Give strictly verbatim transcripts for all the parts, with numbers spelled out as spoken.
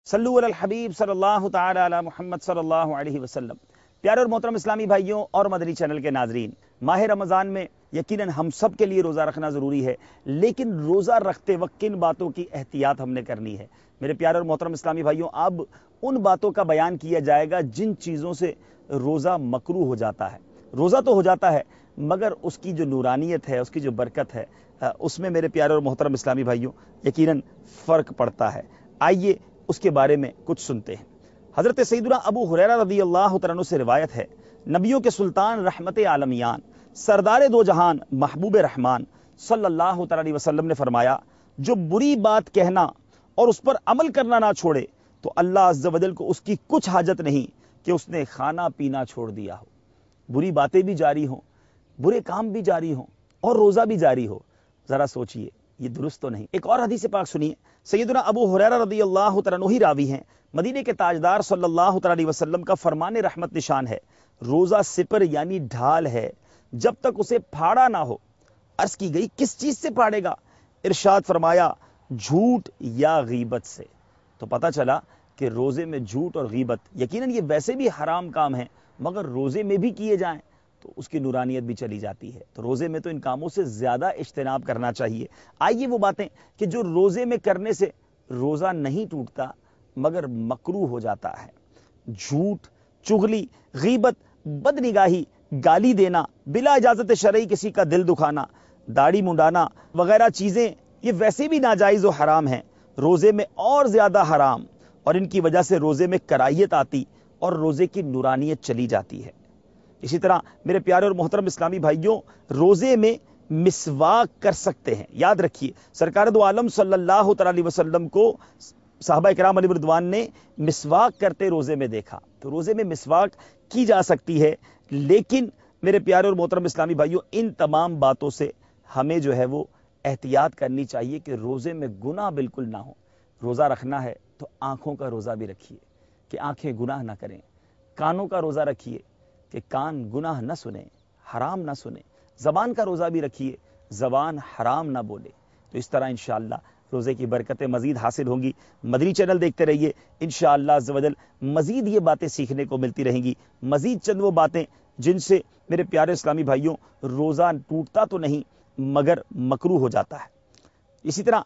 सल्लु अलल हबीब सल्लल्लाहु ताला अला मुहम्मद सल्लल्लाहु अलैहि वसल्लम। प्यारे और मोहतरम इस्लामी भाइयों और मदनी चैनल के नाजरीन, माह रमज़ान में यकीनन हम सब के लिए रोज़ा रखना ज़रूरी है, लेकिन रोज़ा रखते वक्त किन बातों की एहतियात हमने करनी है। मेरे प्यारे और मोहतरम इस्लामी भाइयों, अब उन बातों का बयान किया जाएगा जिन चीज़ों से रोज़ा मकरूह हो जाता है। रोज़ा तो हो जाता है मगर उसकी जो नूरानियत है, उसकी जो बरकत है, उसमें मेरे प्यारे और मोहतरम इस्लामी भाइयों यकीनन फ़र्क पड़ता है। आइए उसके बारे में कुछ सुनते हैं। हज़रत सैयदना अबू हुरैरा रज़ियल्लाहु तआला अन्हु से रिवायत है, नबियों के सुल्तान रहमत आलमियान सरदार दो जहान महबूब रहमान सल्लल्लाहु तआला अलैहि वसल्लम ने फरमाया, जो बुरी बात कहना और उस पर अमल करना ना छोड़े तो अल्लाह अज़्ज़ व जल को उसकी कुछ हाजत नहीं कि उसने खाना पीना छोड़ दिया हो। बुरी बातें भी जारी हों, बुरे काम भी जारी हों और रोज़ा भी जारी हो। ज़रा सोचिए, ये दुरुस्त तो नहीं। एक और हदीस पाक सुनिए। सैयदना अबू हुरैरा रज़ियल्लाहु तआला अन्हु ही रावी हैं। मदीने के ताजदार सल्लल्लाहु तआला अलैहि वसल्लम का फरमान रहमत निशान है, रोज़ा सिपर यानी ढाल है, जब तक उसे फाड़ा ना हो। अर्ज की गई, किस चीज से फाड़ेगा? इरशाद फरमाया, झूठ या गीबत से। तो पता चला कि रोजे में झूठ और गीबत यकीनन ये वैसे भी हराम काम है, मगर रोजे में भी किए जाएं तो उसकी नूरानियत भी चली जाती है। तो रोजे में तो इन कामों से ज्यादा इज्तिनाब करना चाहिए। आइए वो बातें कि जो रोजे में करने से रोजा नहीं टूटता मगर मकरूह हो जाता है। झूठ, चुगली, गीबत, बदनिगाही, गाली देना, बिला इजाजत शरई किसी का दिल दुखाना, दाढ़ी मुंडाना वगैरह चीजें ये वैसे भी नाजायज और हराम हैं, रोजे में और ज्यादा हराम, और इनकी वजह से रोजे में कराहियत आती और रोजे की नूरानियत चली जाती है। इसी तरह मेरे प्यारे और मोहतरम इस्लामी भाइयों, रोजे में मिसवाक कर सकते हैं। याद रखिए, सरकार दो आलम सल्लल्लाहु अलैहि वसल्लम को साहबा इकराम अलैहिम रिदवान ने मिसवाक करते रोजे में देखा। तो रोजे में मिसवाक की जा सकती है, लेकिन मेरे प्यारे और मोहतरम इस्लामी भाइयों, इन तमाम बातों से हमें जो है वो एहतियात करनी चाहिए कि रोजे में गुनाह बिल्कुल ना हो। रोजा रखना है तो आंखों का रोजा भी रखिए कि आंखें गुनाह ना करें। कानों का रोजा रखिए कि कान गुनाह न सुने, हराम ना सुने। जबान का रोजा भी रखिए, जबान हराम ना बोले। तो इस तरह इंशाअल्लाह रोजे की बरकतें मजीद हासिल होंगी। मदनी चैनल देखते रहिए, इंशाअल्लाह अज़्ज़ व जल मजीद ये बातें सीखने को मिलती रहेंगी। मजीद चंद वो बातें जिनसे मेरे प्यारे इस्लामी भाइयों रोजा टूटता तो नहीं मगर मकरूह हो जाता है। इसी तरह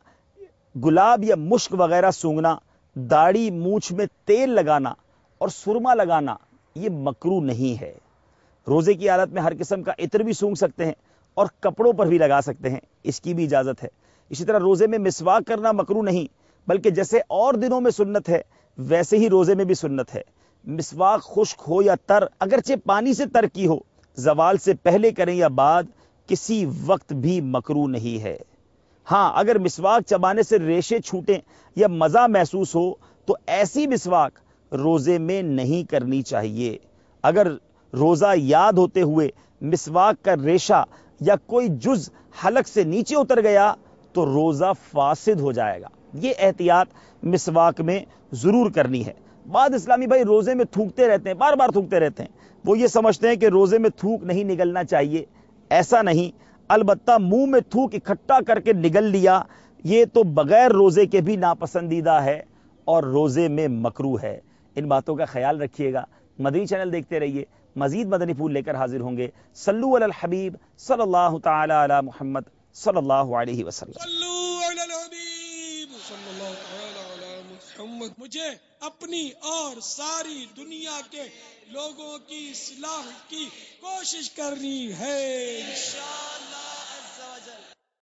गुलाब या मुश्क वगैरह सूंघना, दाढ़ी मूछ में तेल लगाना और सुरमा लगाना ये मकरूह नहीं है। रोजे की हालत में हर किस्म का इत्र भी सूंघ सकते हैं और कपड़ों पर भी लगा सकते हैं, इसकी भी इजाजत है। इसी तरह रोजे में मिसवाक करना मकरूह नहीं, बल्कि जैसे और दिनों में सुन्नत है वैसे ही रोजे में भी सुन्नत है। मिसवाक खुश्क हो या तर, अगरचे पानी से तर की हो, जवाल से पहले करें या बाद, किसी वक्त भी मकरूह नहीं है। हाँ, अगर मिसवाक चबाने से रेशे छूटें या मजा महसूस हो तो ऐसी मिसवाक रोजे में नहीं करनी चाहिए। अगर रोजा याद होते हुए मिसवाक का रेशा या कोई जुज हलक से नीचे उतर गया तो रोजा फासिद हो जाएगा। ये एहतियात मिसवाक में जरूर करनी है। बाद इस्लामी भाई रोजे में थूकते रहते हैं, बार बार थूकते रहते हैं। वो ये समझते हैं कि रोजे में थूक नहीं निगलना चाहिए। ऐसा नहीं, अलबत्ता मुंह में थूक इकट्ठा करके निगल लिया, ये तो बगैर रोजे के भी नापसंदीदा है और रोजे में मकरूह है। इन बातों का ख्याल रखिएगा। मदनी चैनल देखते रहिए, मजीद मदनी फूल लेकर हाजिर होंगे। सल्लु अलल हबीब सल्लल्लाहु ताला अला मुहम्मद सल्लल्लाहु अलैहि वसल्लम। मुझे अपनी और सारी दुनिया के लोगों की इस्लाह की कोशिश करनी है।